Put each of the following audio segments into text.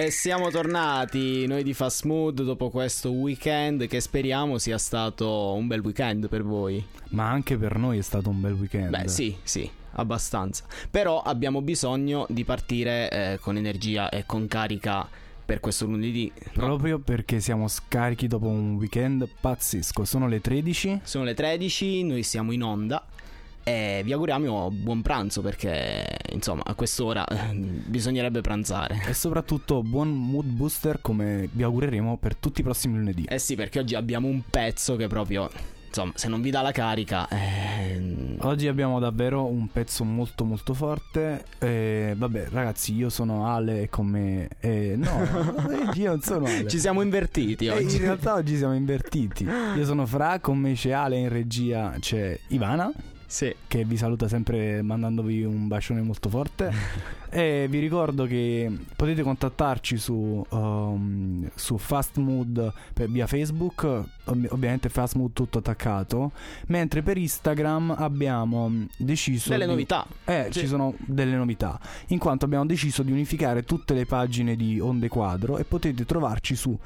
E siamo tornati noi di Fast Mood dopo questo weekend che speriamo sia stato un bel weekend per voi. Ma anche per noi è stato un bel weekend. Beh sì, abbastanza. Però abbiamo bisogno di partire con energia e con carica per questo lunedì. Proprio perché siamo scarichi dopo un weekend pazzesco. Sono le 13. Sono le 13, noi siamo in onda. E vi auguriamo buon pranzo perché insomma a quest'ora bisognerebbe pranzare. E soprattutto buon mood booster come vi augureremo per tutti i prossimi lunedì. Eh sì, perché oggi abbiamo un pezzo che proprio, insomma, se non vi dà la carica Oggi abbiamo davvero un pezzo molto molto forte. Vabbè ragazzi, io sono Ale e con me io non sono Ale. Ci siamo invertiti oggi. In realtà oggi siamo invertiti. Io sono Fra, con me c'è Ale, in regia c'è Ivana. Sì. Che vi saluta sempre mandandovi un bacione molto forte. E vi ricordo che potete contattarci su Fast Mood via Facebook, ovviamente Fast Mood tutto attaccato. Mentre per Instagram abbiamo deciso delle novità. Sì. Ci sono delle novità, in quanto abbiamo deciso di unificare tutte le pagine di Onde Quadro e potete trovarci su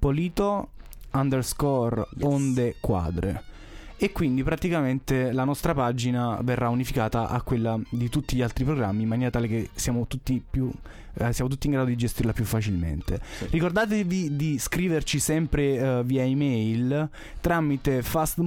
Polito_Onde Quadre. E quindi praticamente la nostra pagina verrà unificata a quella di tutti gli altri programmi, in maniera tale che siamo tutti in grado di gestirla più facilmente. Sì. Ricordatevi di scriverci sempre via email tramite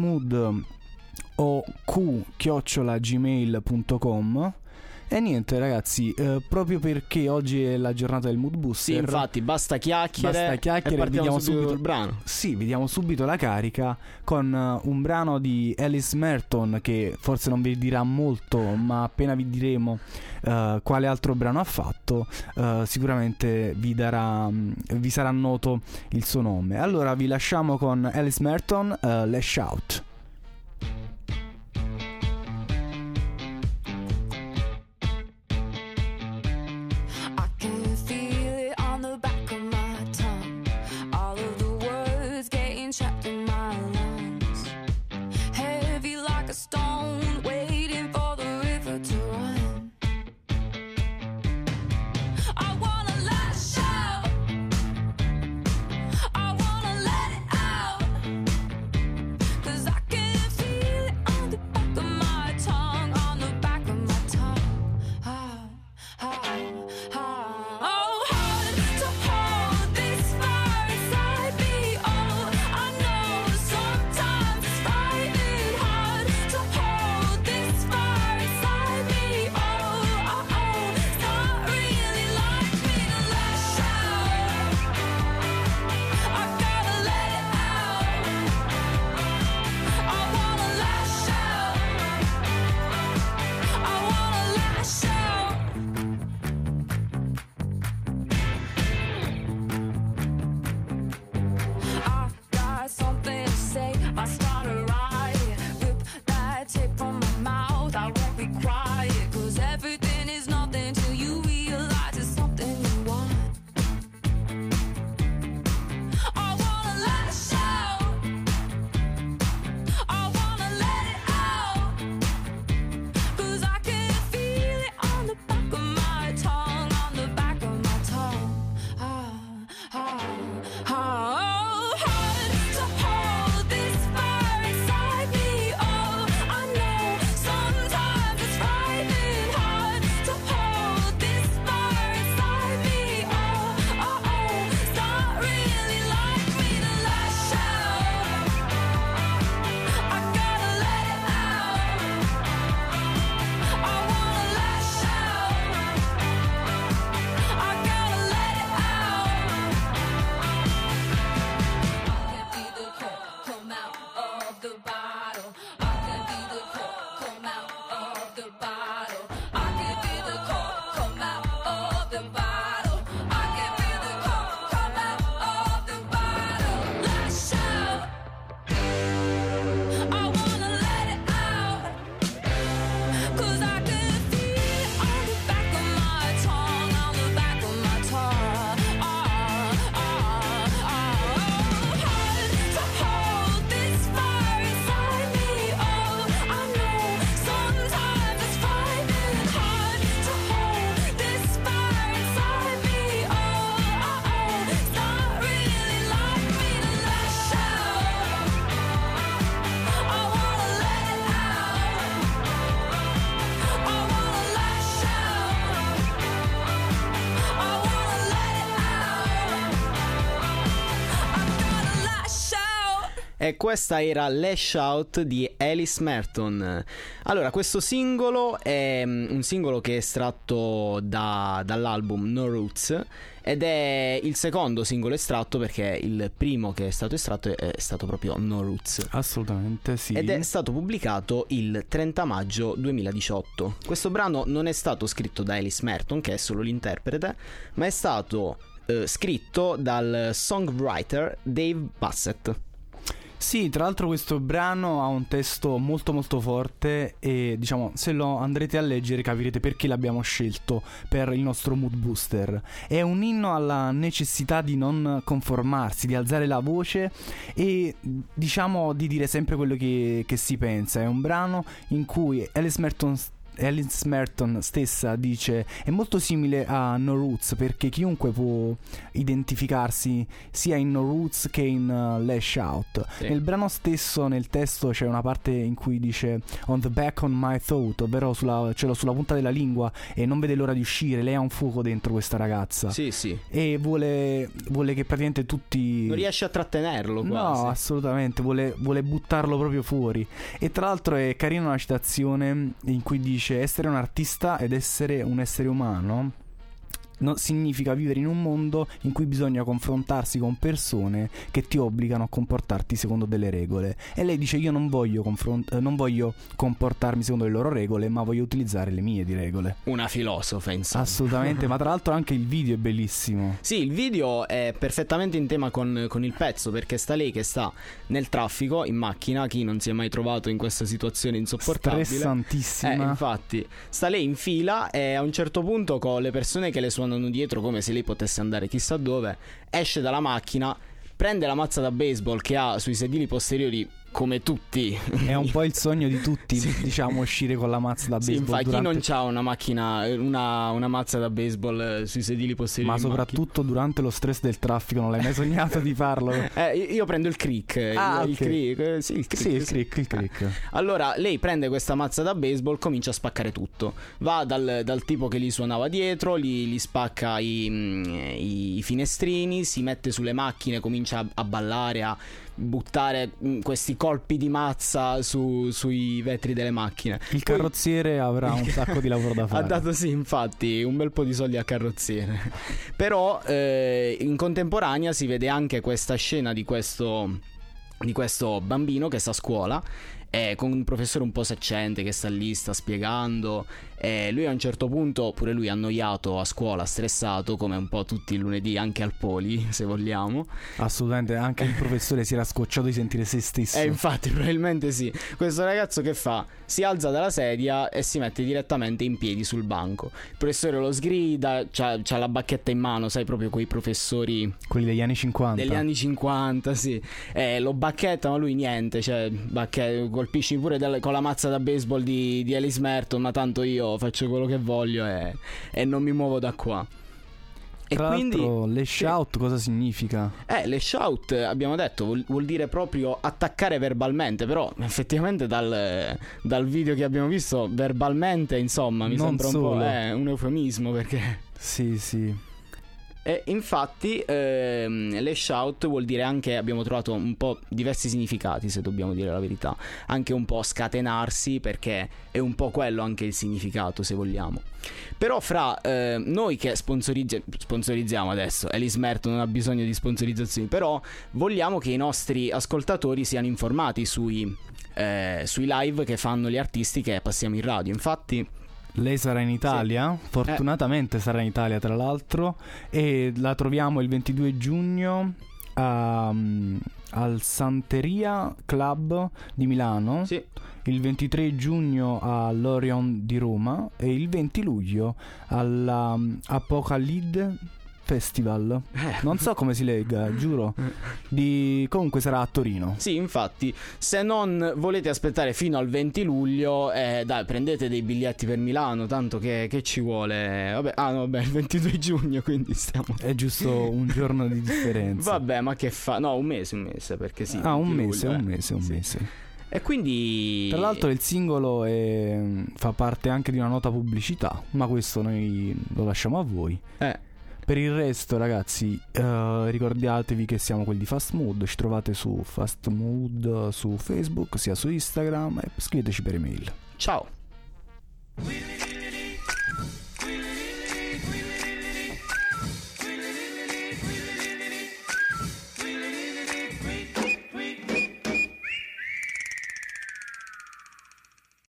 fastmood@gmail.com. E niente ragazzi, proprio perché oggi è la giornata del mood booster. Sì, infatti, basta chiacchiere e partiamo subito il brano. Sì, vediamo subito la carica con un brano di Alice Merton, che forse non vi dirà molto, ma appena vi diremo quale altro brano ha fatto, sicuramente vi sarà noto il suo nome. Allora vi lasciamo con Alice Merton, Let's Shout. I E questa era Lash Out di Alice Merton. Allora, questo singolo è un singolo che è estratto dall'album No Roots ed è il secondo singolo estratto, perché il primo che è stato estratto è stato proprio No Roots. Assolutamente sì. Ed è stato pubblicato il 30 maggio 2018. Questo brano non è stato scritto da Alice Merton, che è solo l'interprete, ma è stato scritto dal songwriter Dave Bassett. Sì, tra l'altro questo brano ha un testo molto molto forte e diciamo, se lo andrete a leggere capirete perché l'abbiamo scelto per il nostro mood booster. È un inno alla necessità di non conformarsi, di alzare la voce e diciamo di dire sempre quello che si pensa. È un brano in cui Alice Merton stessa dice è molto simile a No Roots, perché chiunque può identificarsi sia in No Roots che in Lash Out. Sì. Nel brano stesso, nel testo, c'è una parte in cui dice on the back on my throat, ovvero ce l'ho sulla punta della lingua e non vede l'ora di uscire. Lei ha un fuoco dentro, questa ragazza. Sì, sì. E vuole che praticamente tutti... Non riesce a trattenerlo quasi. No, assolutamente, vuole buttarlo proprio fuori. E tra l'altro è carina una citazione in cui dice essere un artista ed essere un essere umano significa vivere in un mondo in cui bisogna confrontarsi con persone che ti obbligano a comportarti secondo delle regole. E lei dice io non voglio comportarmi secondo le loro regole, ma voglio utilizzare le mie di regole. Una filosofa, insomma. Assolutamente. Ma tra l'altro anche il video è bellissimo. Sì, il video è perfettamente in tema con il pezzo, perché sta lei che sta nel traffico in macchina. Chi non si è mai trovato in questa situazione insopportabile? Stressantissima. Infatti sta lei in fila e a un certo punto, con le persone che le suonano dietro come se lei potesse andare chissà dove, esce dalla macchina, prende la mazza da baseball che ha sui sedili posteriori, come tutti. È un po' il sogno di tutti, sì. Diciamo, uscire con la mazza da baseball. Sì, infatti durante... chi non c'ha una macchina, una mazza da baseball sui sedili posteriori. Ma soprattutto durante lo stress del traffico, non l'hai mai sognato di farlo? Io prendo il crick. Il crick. Sì, il crick. Il crick. Allora lei prende questa mazza da baseball, comincia a spaccare tutto. Va dal tipo che gli suonava dietro, gli spacca i finestrini, si mette sulle macchine, comincia a ballare, a buttare questi colpi di mazza sui vetri delle macchine. Il carrozziere avrà un sacco di lavoro da fare. Ha dato, sì, infatti, un bel po' di soldi al carrozziere. Però in contemporanea si vede anche questa scena di questo bambino che sta a scuola, con un professore un po' saccente che sta lì, sta spiegando, e lui a un certo punto, pure lui annoiato a scuola, stressato, come un po' tutti i lunedì, anche al Poli, se vogliamo. Assolutamente, anche il professore si era scocciato di sentire se stesso. Infatti, probabilmente sì. Questo ragazzo che fa? Si alza dalla sedia e si mette direttamente in piedi sul banco. Il professore lo sgrida, c'ha la bacchetta in mano, sai, proprio quei professori, quelli degli anni 50. Degli anni 50, sì. Lo bacchetta, ma lui niente, cioè colpisci pure con la mazza da baseball di Alice Merton, ma tanto io faccio quello che voglio e non mi muovo da qua. Tra l'altro, lash out cosa significa? Lash out, abbiamo detto, vuol dire proprio attaccare verbalmente. Però effettivamente dal video che abbiamo visto, verbalmente, insomma, mi non sembra solo. Un po' un eufemismo, perché sì. E infatti lash out vuol dire anche, abbiamo trovato un po' diversi significati, se dobbiamo dire la verità. Anche un po' scatenarsi, perché è un po' quello anche il significato, se vogliamo. Però fra noi che sponsorizziamo adesso, Alice Merton non ha bisogno di sponsorizzazioni, però vogliamo che i nostri ascoltatori siano informati sui live che fanno gli artisti che passiamo in radio. Infatti lei sarà in Italia, sì. Fortunatamente sarà in Italia, tra l'altro, e la troviamo il 22 giugno al Santeria Club di Milano, sì. Il 23 giugno all'Orion di Roma e il 20 luglio alla Apocalid Festival. Non so come si legga, giuro. Comunque sarà a Torino. Sì, infatti, se non volete aspettare fino al 20 luglio, dai, prendete dei biglietti per Milano, tanto che ci vuole. Vabbè, il 22 giugno, quindi stiamo. È giusto un giorno di differenza. Vabbè, ma che fa? No, un mese, perché sì. Un mese. E quindi, tra l'altro, il singolo fa parte anche di una nota pubblicità, ma questo noi lo lasciamo a voi. Per il resto, ragazzi, ricordatevi che siamo quelli di Fast Mood. Ci trovate su Fast Mood su Facebook, sia su Instagram, e scriveteci per email. Ciao.